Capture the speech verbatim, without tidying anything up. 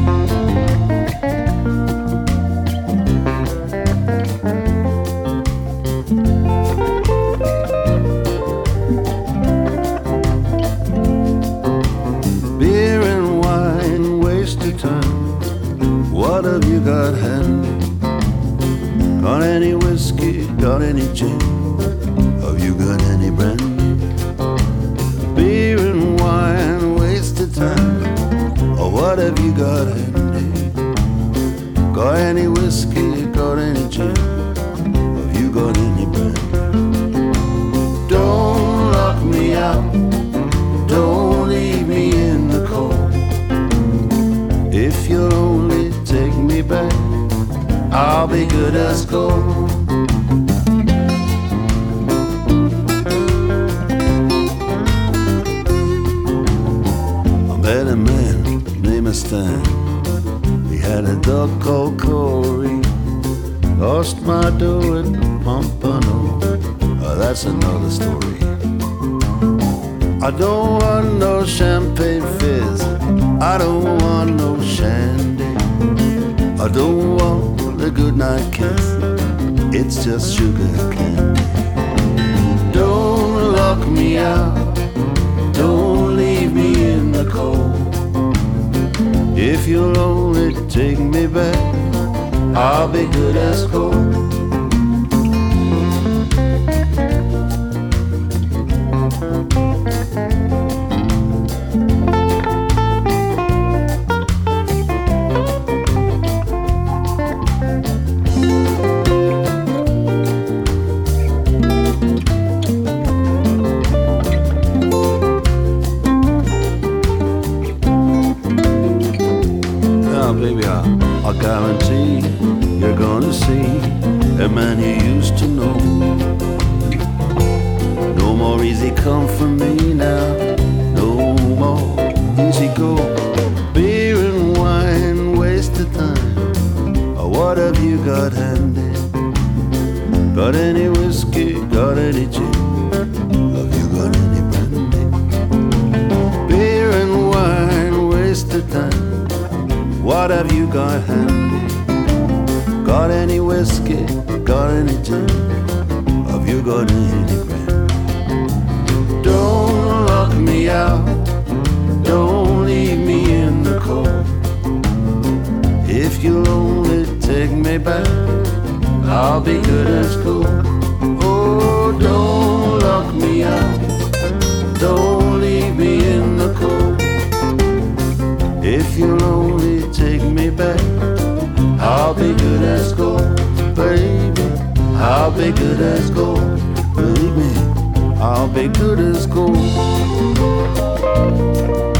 Beer and wine, waste of time. What have you got handy? Got any whiskey? Got any gin? Have you got any brandy? Beer and wine, waste of time. Oh, what have you got handy? Got any whiskey? Got any gin? Have you got any brandy? Don't lock me out. Don't leave me in the cold. If you'll only take me back, I'll be good as gold. I met a man named Stan. He had a dog called Corey. Lost my dough at Pompano. Oh, that's another story. I don't want no champagne fizz. I don't want no shandy. I don't want a goodnight kiss. It's just sugar candy. Don't lock me out. Don't leave me in the cold. If you'll only take me back, I'll be good as gold. Baby, I, I guarantee you're gonna see a man you used to know. No more easy come for me now. No more easy go. Beer and wine, waste of time. Oh, what have you got handy? Got any whiskey? Got any gin? Have you got any brandy? Beer and wine, waste of time. What have you got handy? Got any whiskey? Got any gin? Have you got any brandy? Don't lock me out. Don't leave me in the cold. If you'll only take me back, I'll be good as gold. Oh, don't lock me out. Don't leave me in the cold. If you'll only take me back, I'll be good as gold, baby. I'll be good as gold, baby. I'll be good as gold.